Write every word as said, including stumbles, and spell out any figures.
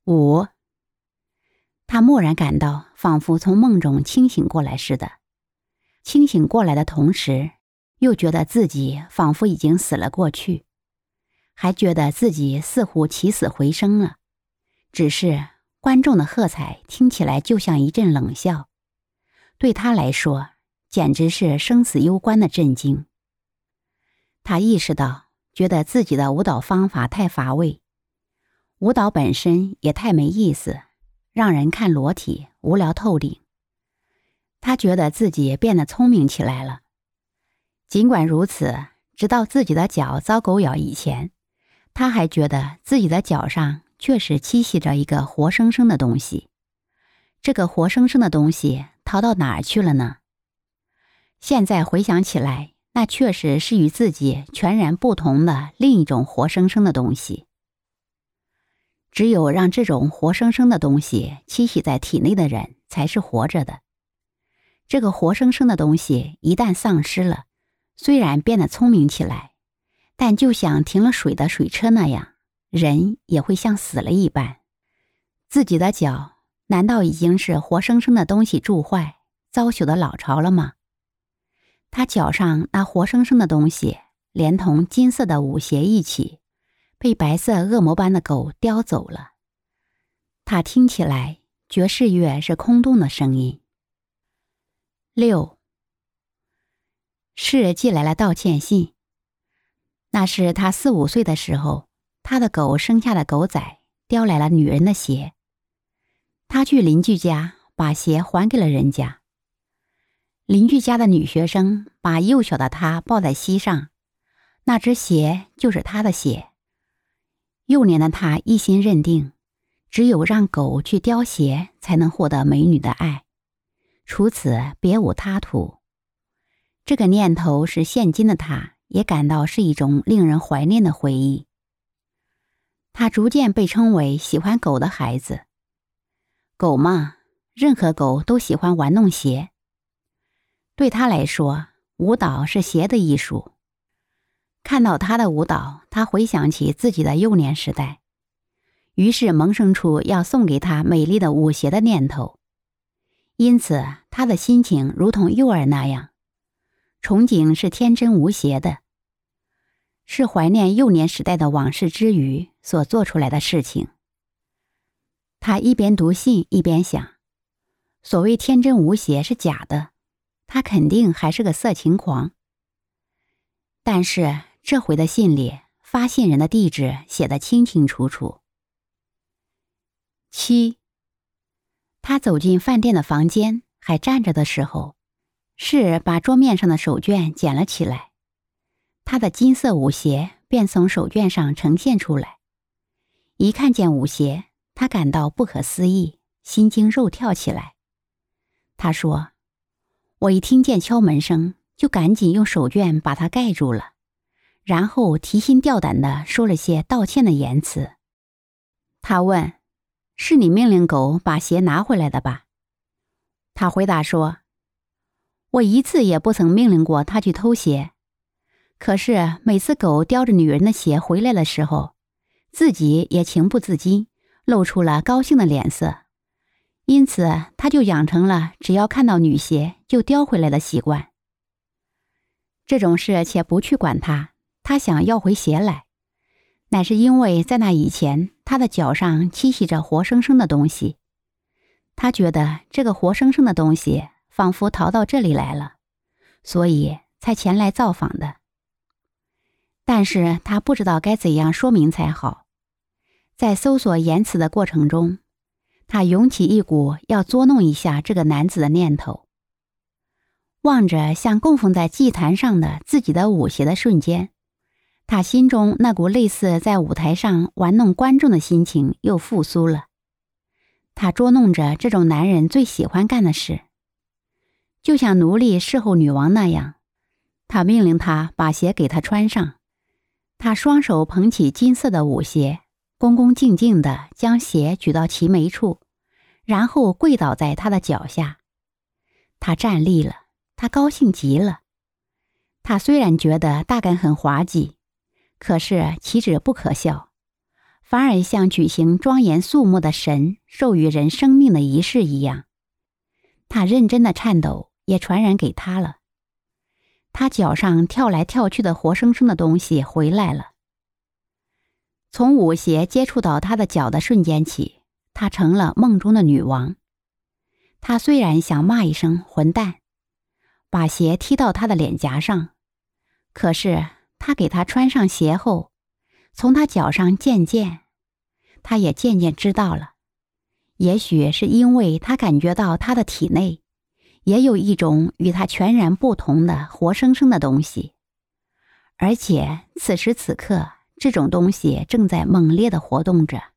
五，他蓦然感到仿佛从梦中清醒过来似的，清醒过来的同时，又觉得自己仿佛已经死了过去，还觉得自己似乎起死回生了，只是观众的喝彩听起来就像一阵冷笑，对他来说简直是生死攸关的震惊。他意识到，觉得自己的舞蹈方法太乏味，舞蹈本身也太没意思，让人看裸体，无聊透顶。他觉得自己变得聪明起来了。尽管如此，直到自己的脚遭狗咬以前，他还觉得自己的脚上确实栖息着一个活生生的东西。这个活生生的东西逃到哪儿去了呢？现在回想起来，那确实是与自己全然不同的另一种活生生的东西。只有让这种活生生的东西栖息在体内的人才是活着的。这个活生生的东西一旦丧失了，虽然变得聪明起来，但就像停了水的水车那样，人也会像死了一般。自己的脚难道已经是活生生的东西铸坏、糟朽的老巢了吗？他脚上那活生生的东西，连同金色的舞鞋一起，被白色恶魔般的狗叼走了。他听起来，爵士乐是空洞的声音。六，是寄来了道歉信。那是他四五岁的时候，他的狗生下的狗崽叼来了女人的鞋。他去邻居家把鞋还给了人家。邻居家的女学生把幼小的他抱在膝上，那只鞋就是他的鞋。幼年的他一心认定，只有让狗去叼鞋才能获得美女的爱，除此别无他途。这个念头使现今的他也感到是一种令人怀念的回忆。他逐渐被称为喜欢狗的孩子。狗嘛，任何狗都喜欢玩弄鞋。对他来说，舞蹈是鞋的艺术。看到他的舞蹈，他回想起自己的幼年时代，于是萌生出要送给他美丽的舞鞋的念头。因此，他的心情如同幼儿那样，憧憬是天真无邪的，是怀念幼年时代的往事之余所做出来的事情。他一边读信一边想，所谓天真无邪是假的，他肯定还是个色情狂。但是这回的信里，发信人的地址写得清清楚楚。七，他走进饭店的房间，还站着的时候，是把桌面上的手绢捡了起来，他的金色舞鞋便从手绢上呈现出来。一看见舞鞋，他感到不可思议，心惊肉跳起来。他说，我一听见敲门声，就赶紧用手绢把它盖住了，然后提心吊胆地说了些道歉的言辞。他问，是你命令狗把鞋拿回来的吧？他回答说，我一次也不曾命令过他去偷鞋，可是每次狗叼着女人的鞋回来的时候，自己也情不自禁露出了高兴的脸色，因此他就养成了只要看到女鞋就叼回来的习惯。这种事且不去管他，他想要回鞋来，乃是因为在那以前，他的脚上栖息着活生生的东西。他觉得这个活生生的东西仿佛逃到这里来了，所以才前来造访的。但是他不知道该怎样说明才好。在搜索言辞的过程中，他涌起一股要捉弄一下这个男子的念头。望着像供奉在祭坛上的自己的舞鞋的瞬间，他心中那股类似在舞台上玩弄观众的心情又复苏了。他捉弄着这种男人最喜欢干的事，就像奴隶侍候女王那样，他命令他把鞋给他穿上。他双手捧起金色的舞鞋，恭恭敬敬地将鞋举到齐眉处，然后跪倒在他的脚下。他站立了，他高兴极了。他虽然觉得大概很滑稽，可是岂止不可笑， 反而像举行庄严肃穆的神授予人生命的仪式一样。他认真的颤抖也传染给他了。他脚上跳来跳去的活生生的东西回来了。从舞鞋接触到他的脚的瞬间起，他成了梦中的女王。他虽然想骂一声混蛋，把鞋踢到他的脸颊上，可是他给他穿上鞋后，从他脚上渐渐，他也渐渐知道了，也许是因为他感觉到他的体内也有一种与他全然不同的活生生的东西，而且此时此刻这种东西正在猛烈地活动着。